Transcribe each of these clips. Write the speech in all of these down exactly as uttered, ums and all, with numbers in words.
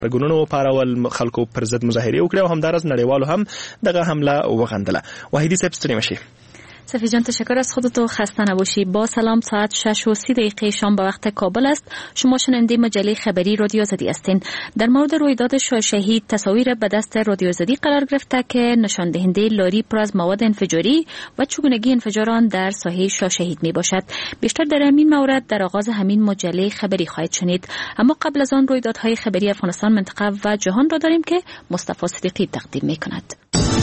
ګونونو پارول خلکو پر ضد مظاهره وکړه او همدارس نړیوالو هم دغه حمله وغندله. وحیدی صاحب ستړي مشي. صفی جان تشکر از خودت و خسته نباشی. با سلام، ساعت شش و سی دقیقه شام به وقت کابل است. شما شنونده مجله خبری رادیو آزادی هستین. در مورد رویداد شاه شهید تصاویر به دست رادیو آزادی قرار گرفته که نشان دهنده لاری پر از مواد انفجاری و چگونگی انفجار آن در ساحه شاه شهید می باشد. بیشتر در همین مورد در آغاز همین مجله خبری خواهید شنید. اما قبل از آن رویدادهای خبری افغانستان، منطقه و جهان را داریم که مصطفی صدیقی تقدیم می کند.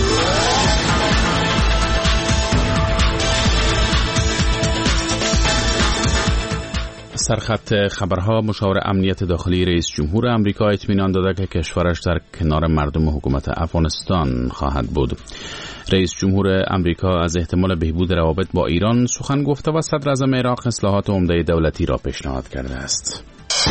سرخط خبرها: مشاور امنیت داخلی رئیس جمهور آمریکا اطمینان داده که کشورش در کنار مردم حکومت افغانستان خواهد بود. رئیس جمهور آمریکا از احتمال بهبود روابط با ایران سخن گفته و صدر اعظم عراق اصلاحات عمده دولتی را پیشنهاد کرده است.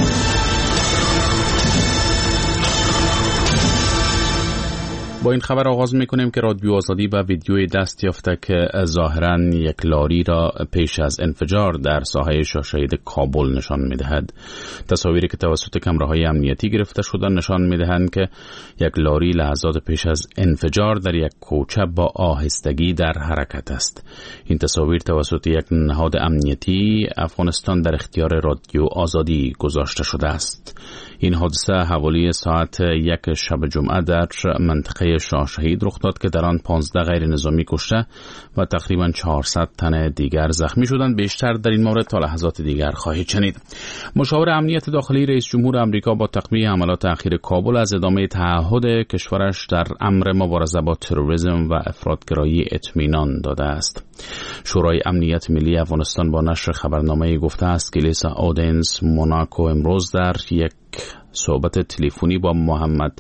با این خبر آغاز می‌کنیم که رادیو آزادی و ویدیوی دست یافته که ظاهراً یک لاری را پیش از انفجار در ساحه شاه شهید کابل نشان می‌دهد. تصاویری که توسط کامراهای امنیتی گرفته شده نشان می‌دهند که یک لاری لحظات پیش از انفجار در یک کوچه با آهستگی در حرکت است. این تصاویر توسط یک نهاد امنیتی افغانستان در اختیار رادیو آزادی گذاشته شده است. این حادثه حوالی ساعت یک شب جمعه در منطقه شاه شهید رخ داد که در آن پانزده غیر نظامی کشته و تقریباً چهارصد تن دیگر زخمی شدند. بیشتر در این مورد تا لحظات دیگر خواهید شنید. مشاور امنیت داخلی رئیس جمهور آمریکا با تقویه حملات اخیر کابل از ادامه تعهد کشورش در امر مبارزه با تروریسم و افراطگرایی اطمینان داده است. شورای امنیت ملی افغانستان با نشر خبرنامه گفته است که لیسا اودینز موناکو امروز در یک صحبت تلفنی با محمد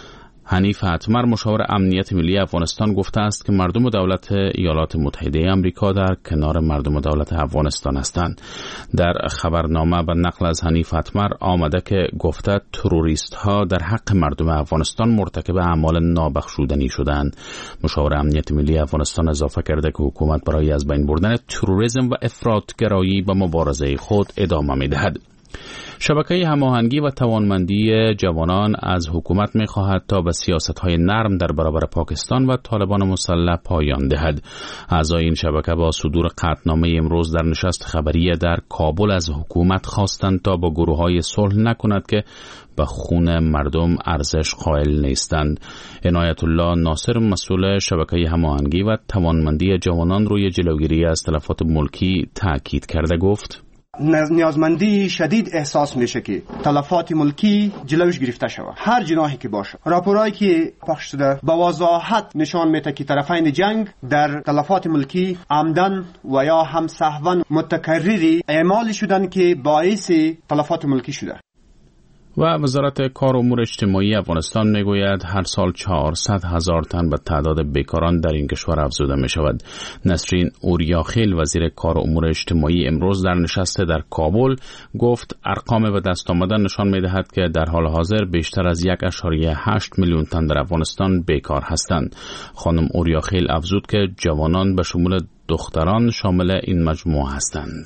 حنیف اتمر مشاور امنیت ملی افغانستان گفته است که مردم دولت ایالات متحده آمریکا در کنار مردم دولت افغانستان هستند. در خبرنامه به نقل از حنیف اتمر آمده که گفته تروریست ها در حق مردم افغانستان مرتکب اعمال نابخشودنی شدند. مشاور امنیت ملی افغانستان اضافه کرده که حکومت برای از بین بردن تروریسم و افراطگرایی به مبارزه خود ادامه می‌دهد. شبکه هماهنگی و توانمندی جوانان از حکومت می‌خواهد تا به سیاست‌های نرم در برابر پاکستان و طالبان مسلح پایان دهد. اعضای این شبکه با صدور قطعنامه امروز در نشست خبری در کابل از حکومت خواستند تا با گروه‌های صلح نکند که به خون مردم ارزش قائل نیستند. عنایت الله ناصر مسئول شبکه هماهنگی و توانمندی جوانان روی جلوگیری از تلفات ملکی تاکید کرده گفت: نیازمندی شدید احساس میشه که تلفات ملکی جلوش گرفته شود، هر جناحی که باشه. راپورایی که پخش شده با وضاحت نشان میده که طرفین جنگ در تلفات ملکی عمدن و یا هم سهوا متکرری اعمال شدن که باعث تلفات ملکی شده. و وزارت کار و امور اجتماعی افغانستان میگوید هر سال چهارصد هزار تن به تعداد بیکاران در این کشور افزوده می شود. نسرین اوریاخیل وزیر کار و امور اجتماعی امروز در نشست در کابل گفت ارقام به دست آمده نشان می دهد که در حال حاضر بیشتر از یک و هشت میلیون تن در افغانستان بیکار هستند. خانم اوریاخیل افزود که جوانان به شمول دختران شامل این مجموعه هستند.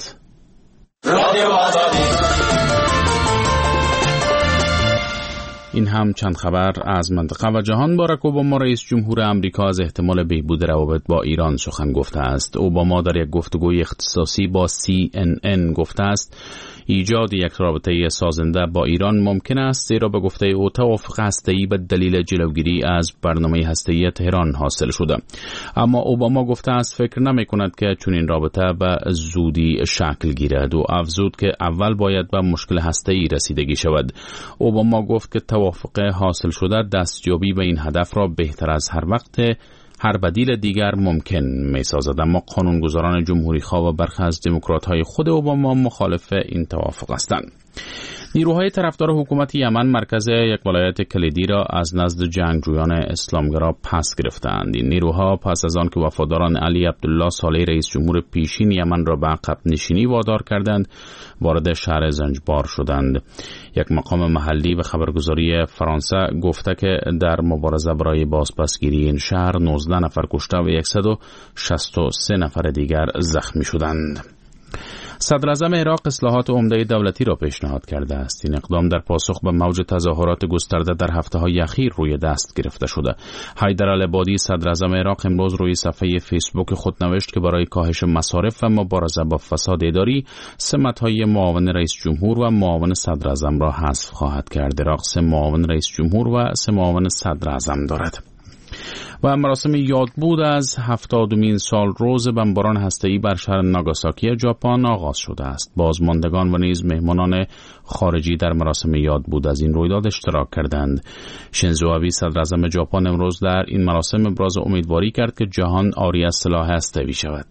این هم چند خبر از منطقه و جهان. باراک اوباما رئیس جمهور آمریکا از احتمال بهبود روابط با ایران سخن گفته است. اوباما در یک گفتگوی اختصاصی با سی ان ان گفته است ایجاد یک رابطه سازنده با ایران ممکن است، زیرا به گفته او توافق هسته‌ای به دلیل جلوگیری از برنامه هسته‌ای تهران حاصل شده. اما اوباما گفته است فکر نمی‌کند که چنین رابطه به زودی شکل گیرد و افزود که اول باید به مشکل هسته‌ای رسیدگی شود. اوباما گفت که توافق حاصل شده دستیابی به این هدف را بهتر از هر وقت هر بدیل دیگر ممکن می سازد. اما قانونگذاران جمهوری خواه و برخی از دموکرات‌های خود اوباما مخالف این توافق هستند. نیروهای طرفدار حکومت یمن مرکز یک ولایت کلیدی را از نزد جنگجویان اسلامگرا پس گرفتند. این نیروها پس از آن که وفاداران علی عبدالله صالح رئیس جمهور پیشین یمن را به عقب نشینی وادار کردند، وارد شهر زنجبار شدند. یک مقام محلی به خبرگزاری فرانسه گفته که در مبارزه برای بازپسگیری این شهر نوزده نفر کشته و صد و شصت و سه نفر دیگر زخمی شدند. صدر اعظم عراق اصلاحات عمده دولتی را پیشنهاد کرده است. این اقدام در پاسخ به موج تظاهرات گسترده در هفته‌های اخیر روی دست گرفته شده. حیدر العبادی صدر اعظم عراق امروز روی صفحه فیسبوک خود نوشت که برای کاهش مصارف و مبارزه با فساد اداری سمت‌های معاون رئیس جمهور و معاون صدر اعظم را حذف خواهد کرد. عراق سه معاون رئیس جمهور و سه معاون صدر اعظم دارد. و مراسم یادبود از هفتادمین سال روز بمباران هسته‌ای بر شهر ناگاساکی ژاپن آغاز شده است. بازماندگان و نیز مهمانان خارجی در مراسم یادبود از این رویداد اشتراک کردند. شینزو آبه صدر اعظم ژاپن امروز در این مراسم ابراز امیدواری کرد که جهان عاری از سلاح هسته‌ای شود.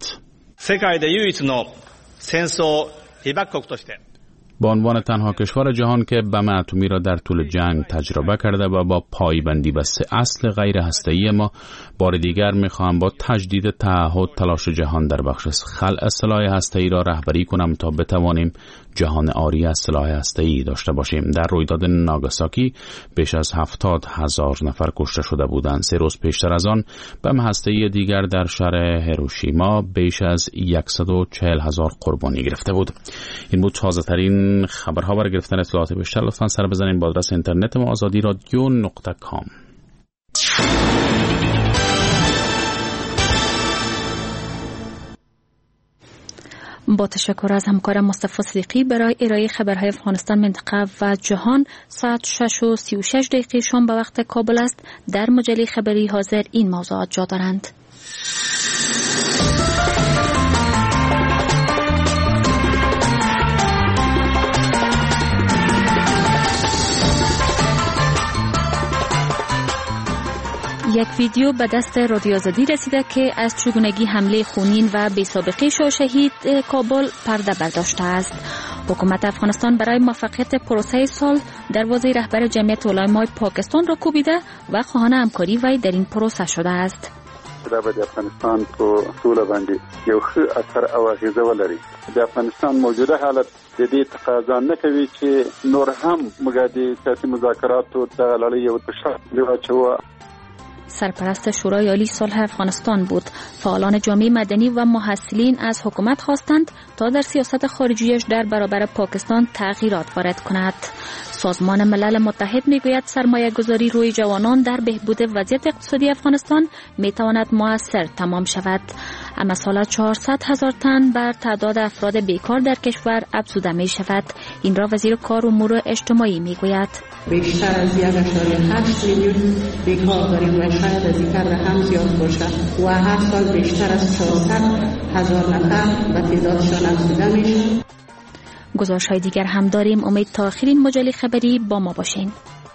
با عنوان تنها کشور جهان که بم اتمی را در طول جنگ تجربه کرده و با پایبندی به سه اصل غیر هسته‌ای ما، بار دیگر می‌خواهم با تجدید تعهد تلاش جهان در بخش خلع سلاح هسته‌ای را رهبری کنم تا بتوانیم جهان عاری از سلاح هسته‌ای داشته باشیم. در رویداد ناگاساکی بیش از هفتاد هزار نفر کشته شده بودند. سه روز پیشتر از آن بم هسته‌ای دیگر در شهر هیروشیما بیش از صد و چهل هزار قربانی گرفته بود. این بود تازه‌ترین خبرها. برای گرفتن اطلاعات بیشتر لطفاً سر بزنید به آدرس اینترنت ما آزادی رادیو نقطه کام. با تشکر از همکارم مصطفی صدیقی برای ارائه خبرهای افغانستان، منطقه و جهان. ساعت شش و سی و شش دقیقه شام به وقت کابل است. در مجله خبری حاضر این موضوعات جا دارند. یک ویدیو به دست رادیو آزادی رسیده که از چگونگی حمله خونین و بی‌سابقه شاه شهید کابل پرده برداشته است. حکومت افغانستان برای موفقیت پروسه سال دروازه رهبر جمعیت علمای پاکستان را کوبیده و خواهان همکاری وی در این پروسه شده است. دا به افغانستان په ټول باندې یو ښه اثر او اغیزه ولري. د افغانستان موجوده حالت د دې تقاضا نه کوي چې نور هم موږ د سیاسي مذاکراتو د لړۍ یو تشکیل واچوو. سرپرست شورای عالی صلح افغانستان بود. فعالان جامعه مدنی و محصلین از حکومت خواستند تا در سیاست خارجیش در برابر پاکستان تغییرات وارد کند. سازمان ملل متحد میگوید سرمایه گذاری روی جوانان در بهبود وضعیت اقتصادی افغانستان میتواند مؤثر تمام شود. اما سال چهارصد هزار تن بر تعداد افراد بیکار در کشور افزوده می شود. این را وزیر کار و امور اجتماعی میگوید. بیشتر از یک ممیز هشت میلیون بیکار داریم و شاید از این رقم زیاد باشد و هر سال بیشتر از چهارصد هزار نفر به تعدادشان افزوده میشه. گزارش های دیگر هم داریم. امید تا آخرین مجله خبری با ما باشین.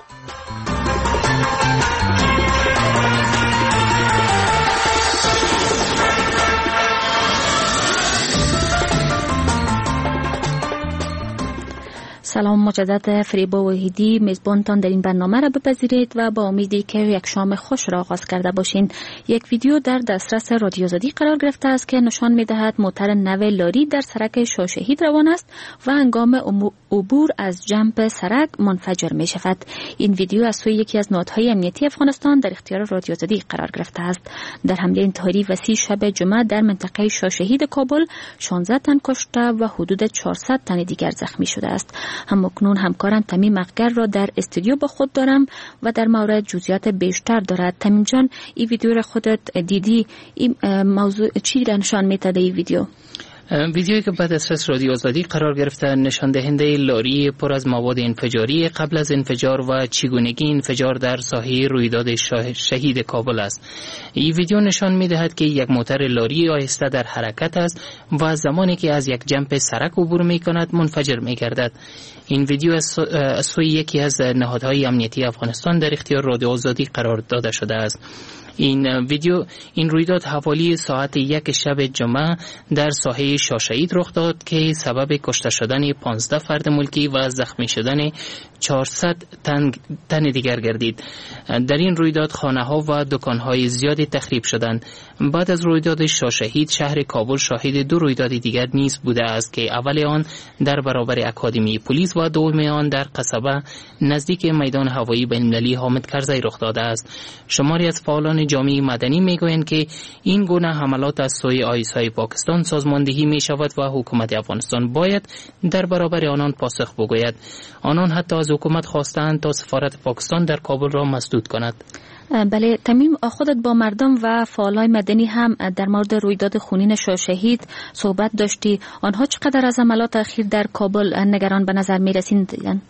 سلام مجدد، فریبا وحیدی میزبانتان در این برنامه را بپذیرید و با امیدی که یک شام خوش را آغاز کرده باشین. یک ویدیو در دسترس رادیو آزادی قرار گرفته است که نشان می‌دهد موتر نو لاری در سرک شاه شهید روان است و هنگام عبور از جنب سرک منفجر می شود. این ویدیو از سوی یکی از نهادهای امنیتی افغانستان در اختیار رادیو آزادی قرار گرفته است. در حمله انتحاری وسیع شب جمعه در منطقه شاه شهید کابل شانزده تن کشته و حدود چهارصد تن دیگر زخمی شده است. هم اکنون همکارم تمیم اقگر را در استودیو با خود دارم و در مورد جزئیات بیشتر دارد. تمیم جان، این ویدیو را خودت دیدی، این موضوع چی را نشان می‌دهد این ویدیو؟ ویدیویی که بعد از رادیو آزادی قرار گرفته نشان دهنده لاری پر از مواد انفجاری قبل از انفجار و چگونگی انفجار در ساحه رویداد شهید کابل است. این ویدیو نشان می‌دهد که یک موتر لاری آهسته در حرکت است و زمانی که از یک جنب سرک عبور می‌کند منفجر می‌گردد. این ویدیو از سوی یکی از نهادهای امنیتی افغانستان در اختیار رادیو آزادی قرار داده شده است. این ویدیو این رویداد حوالی ساعت یک شب جمعه در ساحه شاه شهید رخ داد که سبب کشته شدن پانزده فرد ملکی و زخمی شدن چهارصد تن, تن دیگر گردید. در این رویداد خانه ها و دکان های زیادی تخریب شدند. بعد از رویداد شاه شهید شهر کابل شاهد دو رویداد دیگر نیز بوده است که اول آن در برابر اکادمی پلیس و دوم آن در قصبه نزدیک میدان هوایی بین‌المللی حامد کرزی رخ داده است. شماری از فعالان جامعه مدنی میگویند که این گونه حملات از سوی آی اس آی پاکستان سازماندهی می شود و حکومت افغانستان باید در برابر آنان پاسخ بگوید. آنان حتی از حکومت خواستند تا سفارت پاکستان در کابل را مسدود کند. بله، تمیم، خودت با مردم و فعالای مدنی هم در مورد رویداد خونین شاه شهید صحبت داشتی. آنها چقدر از حملات اخیر در کابل نگران به نظر می رسیدند؟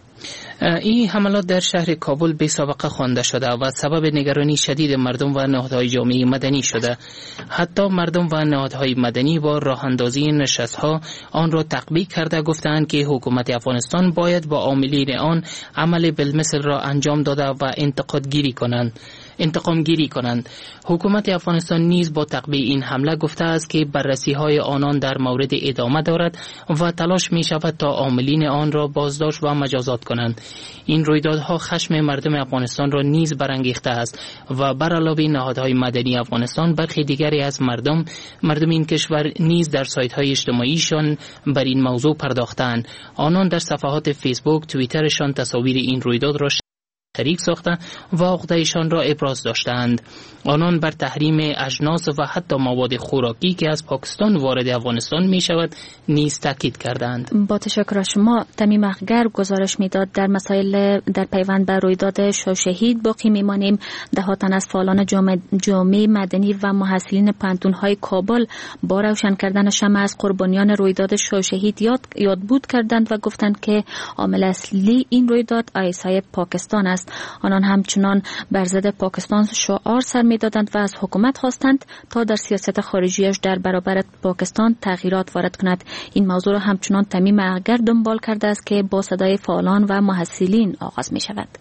این حملات در شهر کابل بی سابقه خوانده شده و سبب نگرانی شدید مردم و نهادهای جامعه مدنی شده. حتی مردم و نهادهای مدنی با راه اندازی نشست‌ها آن را تقبیح کرده گفتند که حکومت افغانستان باید با عاملین آن عمل بالمثل را انجام داده و انتقاد گیری کنند. انتقام گیری کنند. حکومت افغانستان نیز با تقبیح این حمله گفته است که بررسی های آنان در مورد ادامه دارد و تلاش می شود تا عاملین آن را بازداشت و مجازات کنند. این رویدادها خشم مردم افغانستان را نیز برانگیخته است و بر علاوه نهادهای مدنی افغانستان برخی دیگری از مردم مردم این کشور نیز در سایت های اجتماعیشان بر این موضوع پرداختند. آنان در صفحات فیسبوک، توییترشان تصاویر این رویداد را شریک ساخته و عقده‌شان را ابراز داشتند. آنان بر تحریم اجناس و حتی مواد خوراکی که از پاکستان وارد افغانستان می شود نیز تاکید کردند. با تشکر از شما. تمیم اخگر گزارش میداد در مسائل در پیوند به رویداد شاه شهید باقی میمانیم. ده تن از فعالان جامعه, جامعه مدنی و محصلین پانتون‌های کابل با روشن کردن شمع از قربانیان رویداد شاه شهید یاد یادبود کردند و گفتند که عامل اصلی این رویداد آی اس آی پاکستان است. آنان همچنان بر ضد پاکستان شعار سر می‌دادند و از حکومت خواستند تا در سیاست خارجیش در برابر پاکستان تغییرات وارد کند. این موضوع را همچنان تمیم اخگر دنبال کرده است که با صدای فعالان و محصلین آغاز می شود.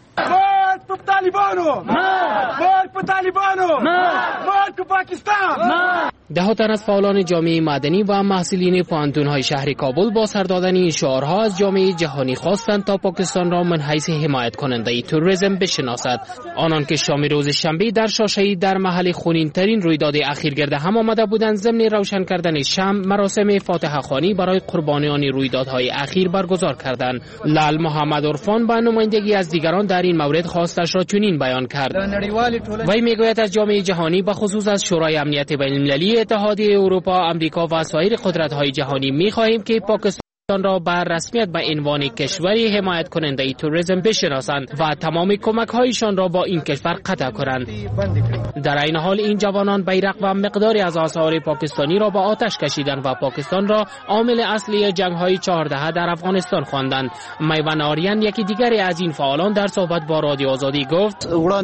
په طالبانو مارک په طالبانو مارک په پاکستان. ده تن از فعالان جامعه مدنی و محصلین پوهنتون‌های شهر کابل با سر دادن این شعارها از جامعه جهانی خواستند تا پاکستان را من حیث حمایت کننده تروریسم بشناسد. آنان که شام روز شنبه در شاه شهید در محل خونین ترین رویداد اخیر گرد هم آمده بودند، ضمن روشن کردن شمع مراسم فاتحه خوانی برای قربانیان رویدادهای اخیر برگزار کردند. لال محمد عرفان با نمایندگی از دیگران در این مورد خواستش را چنین بیان کرد. وی میگوید از جامعه جهانی به خصوص از شورای امنیت بین‌المللی، اتحادیه اروپا، آمریکا و سایر قدرت‌های جهانی می‌خواهیم که پاکستان را بر رسمیت به عنوان کشوری حمایت کننده تروریسم بشناسند و تمام کمک‌هایشان را با این کشور قطع کنند. در این حال این جوانان بیرق و مقداری از آثار پاکستانی را با آتش کشیدند و پاکستان را عامل اصلی جنگ‌های چهارده در افغانستان خواندند. میوان آریان یکی دیگری از این فعالان در صحبت با رادیو آزادی گفت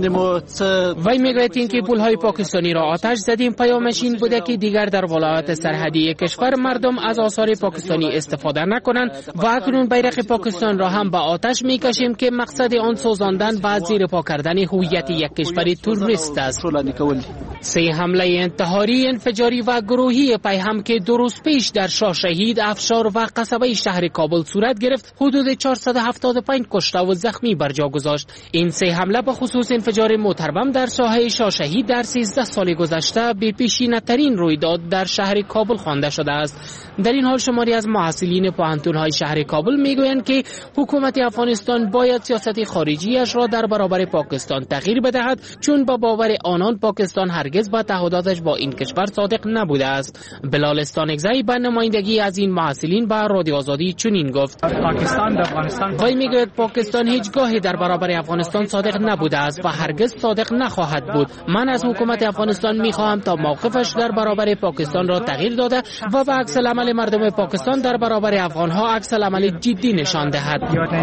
وی میگوید که پول‌های پاکستانی را آتش زدیم. پیامش این بوده که دیگر در ولایات سرحدی کشور مردم از آثار پاکستانی استفاده نکنند و اکنون بیرق پاکستان را هم به آتش میکشیم که مقصد آن سوزاندن و زیر پا کردن هویت یک کشور توریست است. سه حمله انتحاری، انفجاری و گروهی پیهم که دو روز پیش در شاه شهید، افشار و قصبه شهر کابل صورت گرفت، حدود چهارصد و هفتاد و پنج کشته و زخمی بر جا گذاشت. این سه حمله به خصوص انفجار محترم در ساحه شاه شهید در سیزده سال گذشته به پیشینه‌ترین رویداد در شهر کابل خوانده شده است. در این حال شماری از محصلین پوهنتون‌های شهر کابل میگویند که حکومت افغانستان باید سیاست خارجیش را در برابر پاکستان تغییر بدهد، چون با باور آنان پاکستان هرگز با تعهداتش با این کشور صادق نبوده است. بلال استانکزی به نمایندگی از این محصلین به رادیو آزادی چنین گفت: پاکستان در افغانستان وی میگوید پاکستان هیچگاهی در برابر افغانستان صادق نبوده است و هرگز صادق نخواهد بود. من از حکومت افغانستان میخواهم تا موقفش در برابر پاکستان را تغییر داده و به عکس العمل مردم پاکستان در برابر افغانها عکس العمل جدی نشان دهد.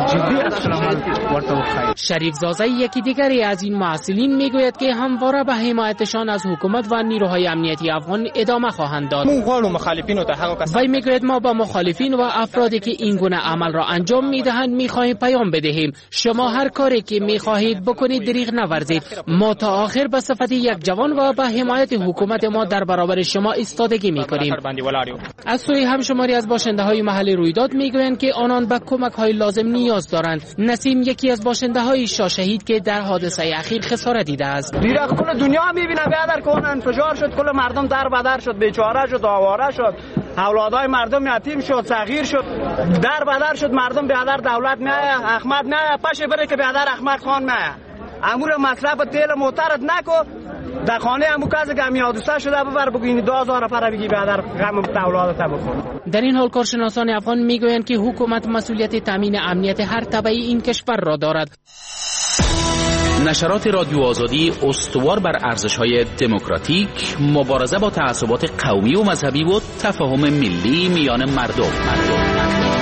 شریف زازی یکی دیگری از این محصلین میگوید که همواره به حمایتشان از حکومت و نیروهای امنیتی افغان ادامه خواهند داد. وی میگوید ما با مخالفین و افرادی که این گونه عمل را انجام میدهند میخواهیم پیام بدهیم: شما هر کاری که میخواهید بکنید، دریغ نورزید. ما تا آخر به صفت یک جوان و به حمایت حکومت ما در برابر شما ایستادگی میکنیم. از سوی هم شماری از باشنده های محل رویداد میگویند که آنان به کمک های لازم نیاز دارند. نسیم یکی از باشنده های شاه شهید که در حادثه اخیر خسارت دیده است: دیگر کل دنیا میبینه بیادر که اون انفجار شد، کل مردم در بدر شد، بیچاره شد، آواره شد، اولادای مردم یتیم شد، صغیر شد، در بدر شد. مردم بیادر دولت میایه، احمد میایه، پشه بره که بیادر احمد خان میایه. امور مصرف تیل معترض نکو، در خانه همون کسی که همین حادثه شده ببر بگوین دو هزار نفر بگی برادر غم اولادت بخور. در این حال کارشناسان افغان میگویند که حکومت مسئولیت تامین امنیت هر تبعه این کشور را دارد. نشرات رادیو آزادی استوار بر ارزش‌های دموکراتیک، مبارزه با تعصبات قومی و مذهبی و تفاهم ملی میان مردم. مردم.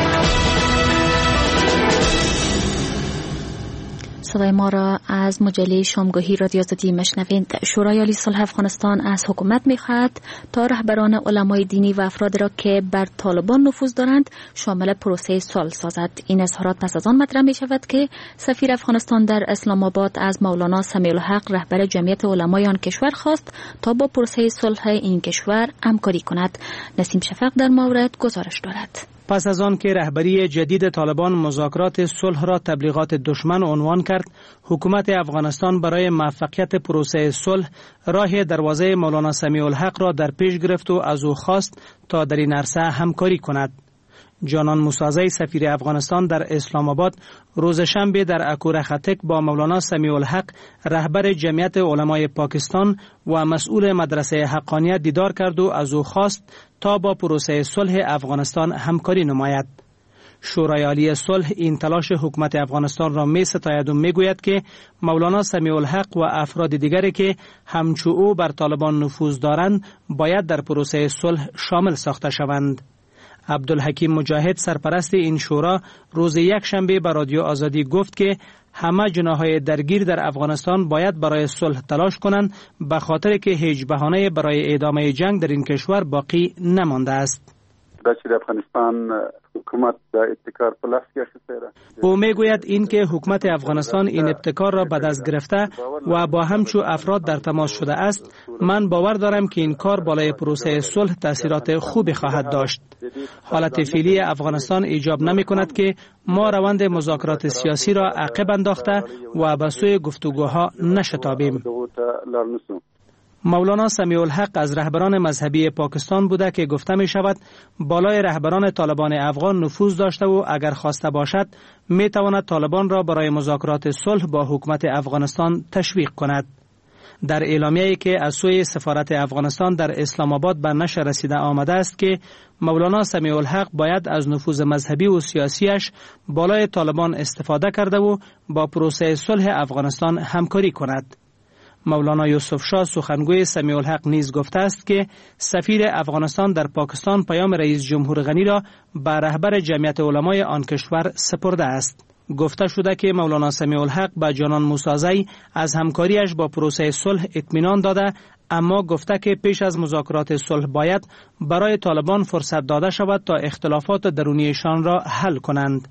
صدای ما را از مجله شامگاهی رادیو آزادی مشنوید. شورای عالی صلح افغانستان از حکومت می‌خواهد تا رهبران علمای دینی و افرادی را که بر طالبان نفوذ دارند شامل پروسه صلح سازد. این اظهارات پس از آن مطرح می‌شود که سفیر افغانستان در اسلام آباد از مولانا سمیع الحق رهبر جمعیت علمای آن کشور خواست تا با پروسه صلح این کشور همکاری کند. نسیم شفق در مورد گزارش دارد. پس از آن که رهبری جدید طالبان مذاکرات صلح را تبلیغات دشمن عنوان کرد، حکومت افغانستان برای موفقیت پروسه صلح راه دروازه مولانا سمیع الحق را در پیش گرفت و از او خواست تا در این عرصه همکاری کند. جانان موسازی سفیر افغانستان در اسلام آباد روز شنبه در اکور خطک با مولانا سمیع الحق رهبر جمعیت علمای پاکستان و مسئول مدرسه حقانیت دیدار کرد و از او خواست تا با پروسه صلح افغانستان همکاری نماید. شورای عالی صلح این تلاش حکومت افغانستان را می ستاید و می گوید که مولانا سمیع الحق و افراد دیگری که همچو او بر طالبان نفوذ دارند باید در پروسه صلح شامل ساخته شوند. عبدالحکیم مجاهد سرپرست این شورا روز یک شنبه به رادیو آزادی گفت که همه جناح‌های درگیر در افغانستان باید برای صلح تلاش کنند به خاطر که هیچ بهانه برای ادامه جنگ در این کشور باقی نمانده است. در افغانستان حکومت در ابتکار پلاس گشته. او میگوید این که حکومت افغانستان این ابتکار را به دست گرفته و با همچو افراد در تماس شده است، من باور دارم که این کار بالای پروسه صلح تاثیرات خوبی خواهد داشت. حالت فعلی افغانستان ایجاب نمی کند که ما روند مذاکرات سیاسی را عقب انداخته و به سوی گفتگوها نشتابیم. مولانا سمیع الحق از رهبران مذهبی پاکستان بوده که گفته می شود بالای رهبران طالبان افغان نفوذ داشته و اگر خواسته باشد می تواند طالبان را برای مذاکرات صلح با حکومت افغانستان تشویق کند. در اعلامیه‌ای که از سوی سفارت افغانستان در اسلام آباد به نشر رسیده آمده است که مولانا سمیع الحق باید از نفوذ مذهبی و سیاسیش بالای طالبان استفاده کرده و با پروسه صلح افغانستان همکاری کند. مولانا یوسف شاه سخنگوی سمیع الحق نیز گفته است که سفیر افغانستان در پاکستان پیام رئیس جمهور غنی را به رهبر جمعیت علمای آن کشور سپرده است. گفته شده که مولانا سمیع الحق به جانان موسازی از همکاریش با پروسه صلح اطمینان داده، اما گفته که پیش از مذاکرات صلح باید برای طالبان فرصت داده شود تا اختلافات درونیشان را حل کنند.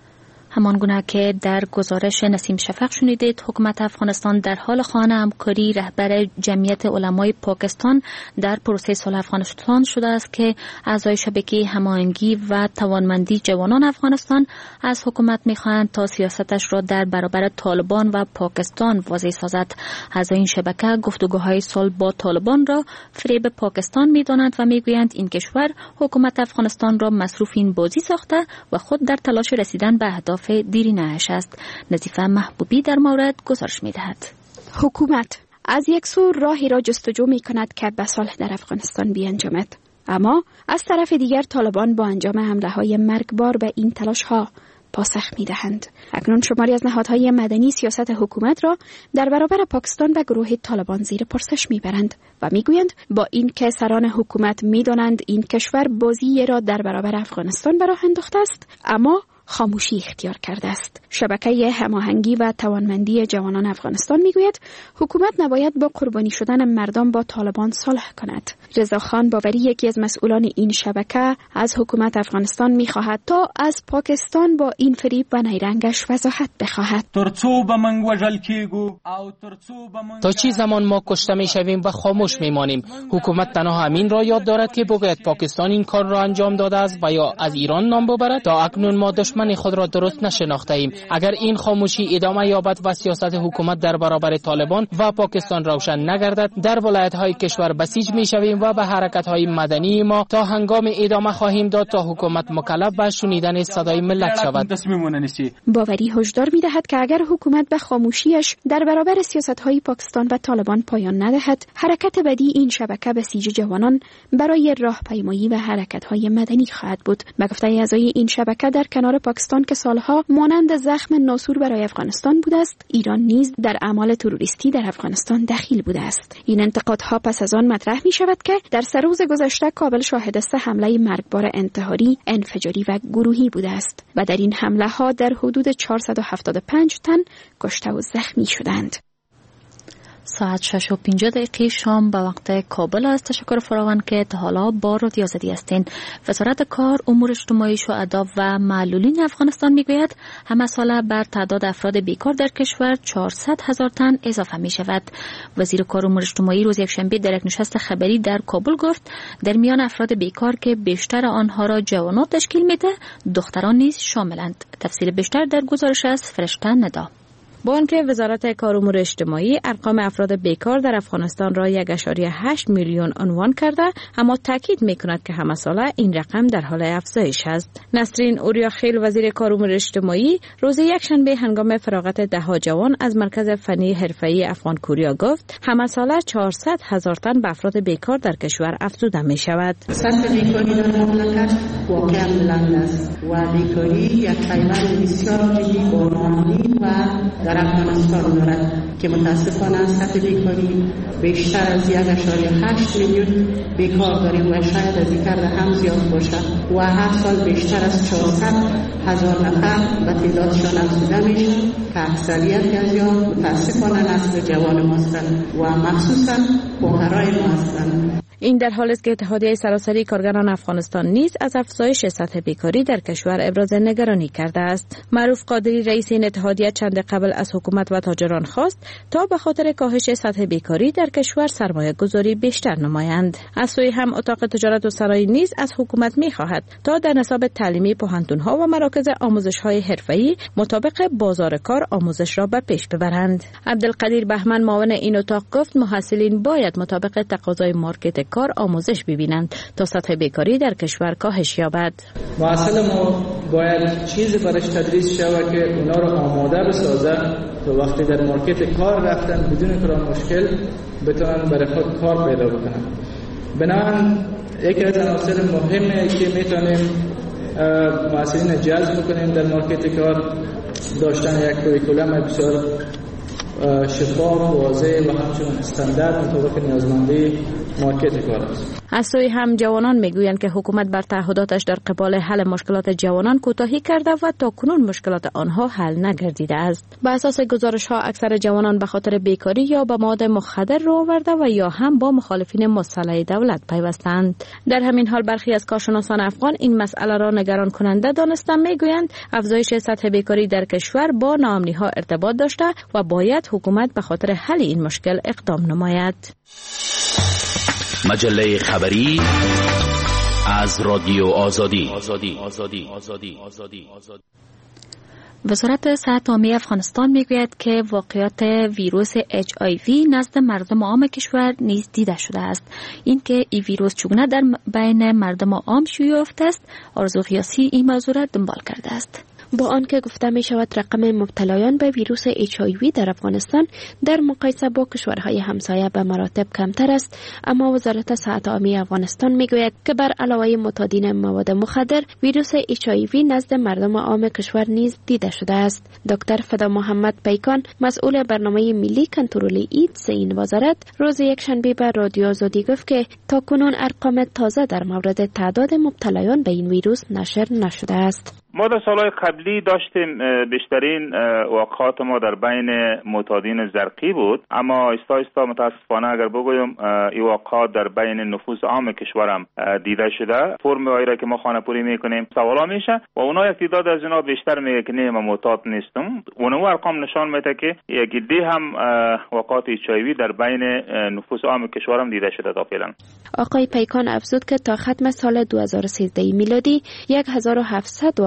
همان گونه که در گزارش نسیم شفق شنیدید، حکومت افغانستان در حال خواهان همکاری رهبر جمعیت علمای پاکستان در پروسه صلح افغانستان شده است که اعضای شبکه هماهنگی و توانمندی جوانان افغانستان از حکومت می‌خواهند تا سیاستش را در برابر طالبان و پاکستان واضح سازد. اعضای این شبکه گفتگوهای صلح با طالبان را فریب پاکستان می‌دانند و می‌گویند این کشور حکومت افغانستان را مصروف این بازی ساخته و خود در تلاش رسیدن به اهداف دیرینه‌اش است. نظیفه محبوبی در مورد گزارش می‌دهد. حکومت از یک سو راهی را جستجو می‌کند که به صلح در افغانستان بیانجامد، اما از طرف دیگر طالبان با انجام حمله‌های مرگبار به این تلاش‌ها پاسخ می‌دهند. اکنون شماری از نهادهای مدنی سیاست حکومت را در برابر پاکستان و گروه طالبان زیر پرسش می‌برند و می‌گویند با این که سران حکومت می‌دانند این کشور بازی را در برابر افغانستان به راه انداخته است، اما خاموشی اختیار کرده است. شبکه هماهنگی و توانمندی جوانان افغانستان میگوید حکومت نباید با قربانی شدن مردم با طالبان صلح کند. رضا خان باوری یکی از مسئولان این شبکه از حکومت افغانستان میخواهد تا از پاکستان با این فریب و نیرنگش وضاحت بخواهد. تا چی زمان ما کشته میشویم و خاموش میمانیم؟ حکومت تنها همین را یاد دارد که بگوید پاکستان این کار را انجام داده است و یا از ایران نام ببرد. تا اکنون ما دشمن دشمن خود را درست نشناخته ایم. اگر این خاموشی ادامه یابد و سیاست حکومت در برابر طالبان و پاکستان روشن نگردد، در ولایت‌های کشور بسیج می‌شویم و به حرکت‌های مدنی ما تا هنگام ادامه خواهیم داد تا حکومت مکلف به شنیدن صدای ملت شود. باوری هشدار می‌دهد که اگر حکومت به خاموشیش در برابر سیاست‌های پاکستان و طالبان پایان ندهد، حرکت بعدی این شبکه بسیج جوانان برای راهپیمایی و حرکت‌های مدنی خواهد بود. به گفته اعضای این شبکه، در کنار پاکستان که سالها مانند زخم ناسور برای افغانستان بوده است، ایران نیز در اعمال تروریستی در افغانستان دخیل بوده است. این انتقادها پس از آن مطرح می شود که در سه روز گذشته کابل شاهد سه حمله مرگبار انتحاری، انفجاری و گروهی بوده است و در این حمله ها در حدود چهارصد و هفتاد و پنج تن کشته و زخمی شدند. ساعت شش و پنجاه دقیقه شام به وقت کابل است. تشکر فراوان که تا حالا با رادیو آزادی هستین. وزارت کار، امور اجتماعی، شهدا و معلولین افغانستان میگوید همه ساله بر تعداد افراد بیکار در کشور چهارصد هزار تن اضافه می شود. وزیر کار و امور اجتماعی روز یکشنبه در یک نشست خبری در کابل گفت در میان افراد بیکار که بیشتر آنها را جوانان تشکیل میده، دختران نیز شاملند. تفصیل بیشتر در گزارش از فرشته ندا. با آنکه وزارت کار و امور اجتماعی ارقام افراد بیکار در افغانستان را یک و هشت میلیون عنوان کرده، اما تاکید میکند که همه ساله این رقم در حال افزایش است. نسرین اوریاخیل، وزیر کار و امور اجتماعی، روز یکشنبه هنگام فراغت دهها جوان از مرکز فنی حرفه‌ای افغان کوریا گفت همه ساله چهارصد هزار تن به افراد بیکار در کشور افزوده می شود. سطح بیکاری در مملکت واقعا بلند است و بیکاری یک پیوند بسیار جدی با ناامنی و در افغانستان دارد که متاسفانه سطح بیکاری بیشتر از یک و هشت میلیون بیکار داریم و شاید از این کرده هم زیاد باشد و هر سال بیشتر از چهارصد هزار نفر به تعدادشان افزوده میشه که اکثریت از آنها متاسفانه نسل جوان ما هستند و مخصوصا خواهرای ما هستند. این در حالی است که اتحادیه سراسری کارگران افغانستان نیز از افزایش سطح بیکاری در کشور ابراز نگرانی کرده است. معروف قادری، رئیس این اتحادیه، چند قبل از حکومت و تاجران خواست تا به خاطر کاهش سطح بیکاری در کشور سرمایه گذاری بیشتر نمایند. از سوی هم اتاق تجارت و صنایع نیز از حکومت می خواهد تا در نصاب تعلیمی پوهنتون‌ها و مراکز آموزش‌های حرفه‌ای مطابق بازار کار آموزش را به پیش ببرند. عبدالقدیر بهمن، معاون این اتاق، گفت محصلین باید مطابق تقاضای مارکت کار آموزش ببینند تا سطح بیکاری در کشور کاهش یابد. محصل ما باید چیزی برش تدریس شود که اونا رو آماده بسازه تا وقتی در مارکت کار رفتن بدون کار مشکل بتونن برای خود کار پیدا بکنن. بنابراین یکی از عناصر مهمه که میتونیم محصلین جذب بکنیم در مارکت کار داشتن یک کوریکولوم بسیار شفاف، واضح و همچنین استاندارد مطابق نیازمندی مارکت کار است. از سوی هم جوانان میگویند که حکومت بر تعهداتش در قبال حل مشکلات جوانان کوتاهی کرده و تا کنون مشکلات آنها حل نگردیده است. به اساس گزارش ها اکثر جوانان به خاطر بیکاری یا به مواد مخدر رو آورده و یا هم با مخالفین مسلح دولت پیوستند. در همین حال برخی از کارشناسان افغان این مسئله را نگران کننده دانستند. میگویند افزایش سطح بیکاری در کشور با ناامنی ها ارتباط داشته و باید حکومت به خاطر حل این مشکل اقدام نماید. مجله خبری از رادیو آزادی. وزارت صحت عامه افغانستان میگوید که واقعیت ویروس اچ آی وی نزد مردم عام کشور نیز دیده شده است. اینکه این ویروس چگونه در بین مردم عام شیوع یافته است، آرزو قیاسی این موضوع را دنبال کرده است. با آنکه گفته می شود رقم مبتلایان به ویروس اچ آی وی در افغانستان در مقایسه با کشورهای همسایه به مراتب کمتر است، اما وزارت صحت عامه افغانستان می گوید که بر علاوه معتادین مواد مخدر، ویروس اچ آی وی نزد مردم عام کشور نیز دیده شده است. دکتر فدا محمد پیکان، مسئول برنامه ملی کنترل ایدز این وزارت، روز یکشنبه به رادیو آزادی گفت که تاکنون ارقام تازه در مورد تعداد مبتلایان به این ویروس نشر نشده است. ما در سالهای قبلی داشتیم بیشترین واقعات ما در بین معتادین زرقی بود، اما ایستا ایستا متاسفانه اگر بگویم این واقعات در بین نفوس عام کشورم دیده شده. فرم وایره که ما خانه‌پوری میکنیم سوالا میشه و اونا یک تعداد از اینا بیشتر میگه که نه ما معتاد نیستم. اونم ارقام نشان میده که یک عده هم واقعات اچ آی وی در بین نفوس عام کشورم دیده شده تا فعلا. آقای پیکان افزود که تا ختم سال دو هزار و سیزده میلادی هزار و هفتصد واقعه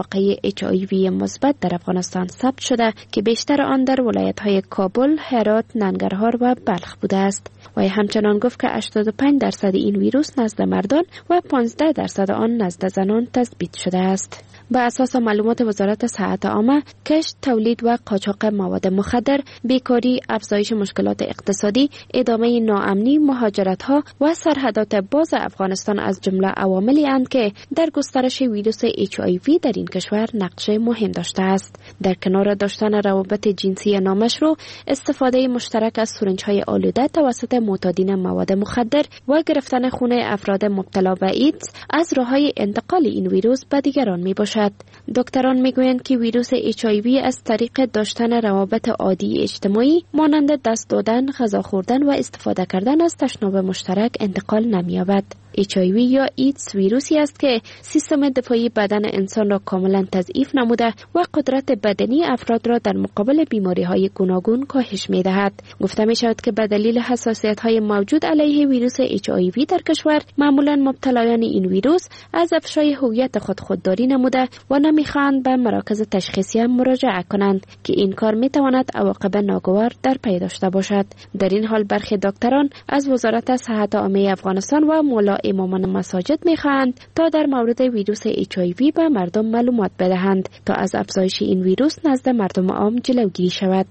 واقعی اچ آی وی مثبت در افغانستان ثبت شده که بیشتر آن در ولایت‌های کابل، هرات، ننگرهار و بلخ بوده است. و همچنان گفت که هشتاد و پنج درصد این ویروس نزد مردان و پانزده درصد آن نزد زنان تثبیت شده است. بر اساس معلومات وزارت صحت عامه، کشت، تولید و قاچاق مواد مخدر، بیکاری، افزایش مشکلات اقتصادی، ادامه ناامنی، مهاجرت‌ها و سرحدات باز افغانستان از جمله عواملی اند که در گسترش ویروس اچ آی وی در این کشور نقش مهم داشته است. در کنار داشتن روابط جنسی نامشروع، استفاده مشترک از سرنج‌های آلوده توسط معتادین مواد مخدر و گرفتن خون افراد مبتلا به ایدز از راه‌های انتقال این ویروس به دیگران میباشد. دکتران میگویند که ویروس اچ آی وی از طریق داشتن روابط عادی اجتماعی مانند دست دادن، غذا خوردن و استفاده کردن از تشناب مشترک انتقال نمی‌یابد. اچ آی وی یا ایدز ویروسی است که سیستم دفاعی بدن انسان را کاملا تضعیف نموده و قدرت بدنی افراد را در مقابل بیماری‌های گوناگون کاهش می‌دهد. گفته می‌شود که به دلیل حساسیت‌های موجود علیه ویروس اچ آی وی در کشور، معمولاً مبتلایان این ویروس از افشای هویت خود خودداری نموده و نمی‌خواهند به مراکز تشخیصی مراجعه کنند که این کار می‌تواند عواقب ناگوار در پی داشته باشد. در این حال برخی دکتران از وزارت صحت عامه افغانستان و مولا امامان مساجد می‌خواهند تا در مورد ویروس اچ آی وی به مردم معلومات بدهند تا از افزایش این ویروس نزد مردم عام جلوگیری شود.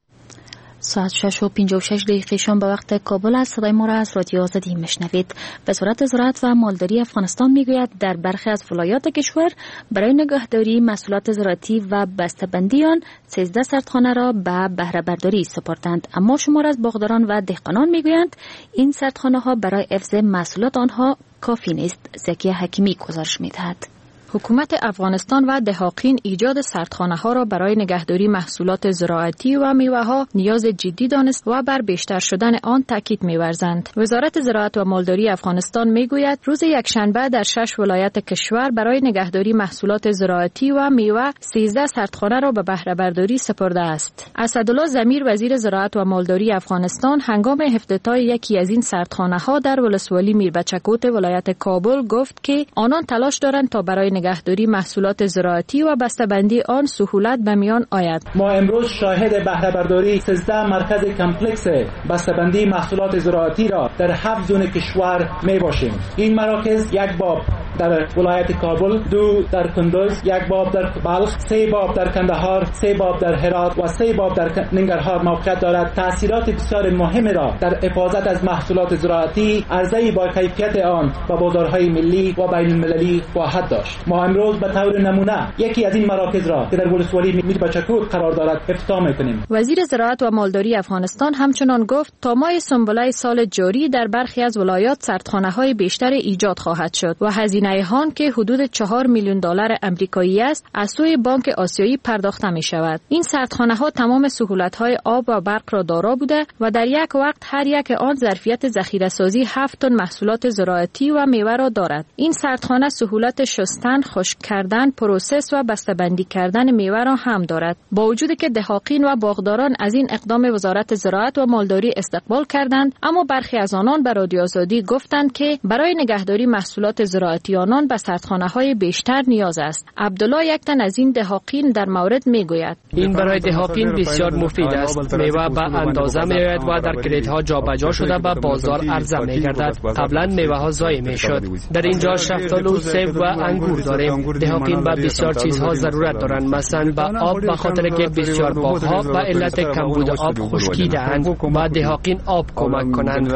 ساعت شش و پنجاه و شش دقیقه شام به وقت کابل است. صدای ما را از رادیو آزادی میشنوید. وزارت زراعت و مالداری افغانستان میگوید در برخی از ولایات کشور برای نگهداری محصولات زراعتی و بسته‌بندی آن سیزده سردخانه را به بهره برداری سپردند، اما شمار از باغداران و دهقانان میگویند این سردخانه ها برای حفظ محصولات آنها کافی نیست. زکیه حکیمی گزارش میدهد. حکومت افغانستان و دهاقین ایجاد سردخانه ها را برای نگهداری محصولات زراعتی و میوه ها نیاز جدی دانست و بر بیشتر شدن آن تاکید می‌ورزند. وزارت زراعت و مالداری افغانستان میگوید روز یکشنبه در شش ولایت کشور برای نگهداری محصولات زراعتی و میوه سیزده سردخانه را به بهره برداری سپرده است. اسدالله ضمیر وزیر زراعت و مالداری افغانستان هنگام افتتاح یکی از این سردخانه ها در ولسوالی میربچکوت ولایت کابل گفت که آنان تلاش دارند تا برای نگهداری محصولات زراعتی و بسته‌بندی آن سهولت به میان آید. ما امروز شاهد بهره برداری سیزده مرکز کمپلکس بسته‌بندی محصولات زراعتی را در هفت زون کشور می باشیم. این مراکز یک باب در ولایت کابل، دو در کندوز، یک باب در بلخ، سه باب در کندهار، سه باب در هرات و سه باب در ننگرهار موقعیت دارد. تأثیرات بسیار مهمی را در حفاظت از محصولات زراعتی، عرضه با کیفیت آن به بازارهای ملی و بین المللی خواهد داشت. ما امروز به طور نمونه یکی از این مراکز را که در ولسوالی میربچکوت قرار دارد افتتاح می‌کنیم. وزیر زراعت و مالداری افغانستان همچنان گفت تا ماه سنبله سال جاری در برخی از ولایات سردخانه‌های بیشتر ایجاد خواهد شد و هزینه آن که حدود چهار میلیون دلار آمریکایی است از سوی بانک آسیایی پرداخته می شود. این سردخانه‌ها تمام سهولت‌های آب و برق را دارا بوده و در یک وقت هر یک آن ظرفیت ذخیره‌سازی هفت تن محصولات زراعتی و میوه را دارد. این سردخانه سهولت شستن، خشک کردن، پروسس و بسته‌بندی کردن میوه را هم دارد. با وجودی که دهاقین و باغداران از این اقدام وزارت زراعت و مالداری استقبال کردند، اما برخی از آنان به رادیو آزادی گفتند که برای نگهداری محصولات زراعتی آنان به سردخانه‌های بیشتر نیاز است. عبدالله یک تن از این دهاقین در مورد میگوید این برای دهاقین بسیار مفید است. میوه به اندازه میآید و در کلیدها جابجا شده به بازار عرضه میگردد. قبلا میوه ها ضایع میشد. در اینجا شفتالو، سیب و انگور داریم. دهاقین به بسیار چیزها ضرورت دارند، مثلا به آب، به خاطر که بسیار باغ‌ها به علت کمبود آب خشکیده‌اند و دهاقین آب کمک کنند.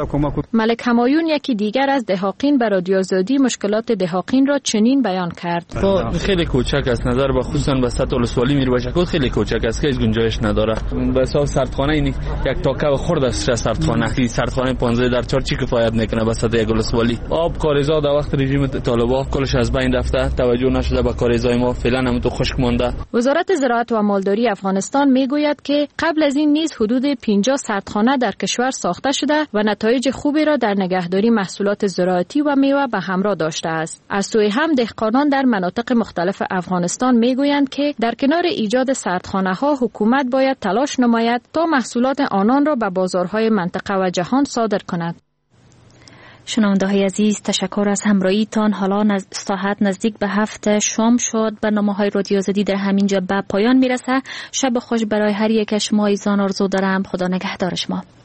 ملک همایون یکی دیگر از دهاقین به رادیو آزادی مشکلات دهاقین را چنین بیان کرد. خیلی کوچک است، نظر به خصوصا به سطح ولسوالی میربچکوت خیلی کوچک است که هیچ گنجایش نداره. به حساب سردخانه این یک تاکه خرد است. سردخانه سردخانه پانزده در چهار چی کفایت میکنه به سطح یک ولسوالی. آب کاریزا در وقت رژیم طالبان کلش از بین رفته، توجه نشده به کاریزای ما، فعلا هم تو خشک مانده. وزارت زراعت و مالداری افغانستان میگوید که قبل از این نیز حدود پنجاه سردخانه در کشور ساخته شده و نتایج خوبی را در نگهداری محصولات زراعتی و میوه به همراه داشته است. از سوی هم دهقانان در مناطق مختلف افغانستان میگویند که در کنار ایجاد سردخانه ها حکومت باید تلاش نماید تا محصولات آنان را به بازارهای منطقه و جهان صادر کند. شنونده های عزیز، تشکر از همراهیتان. حالا نز... ساعت نزدیک به هفت شام شد. برنامه های رادیو آزادی در همینجا به پایان میرسه. شب خوش برای هر یک شما ایزان آرزو دارم. خدا نگهدار شما.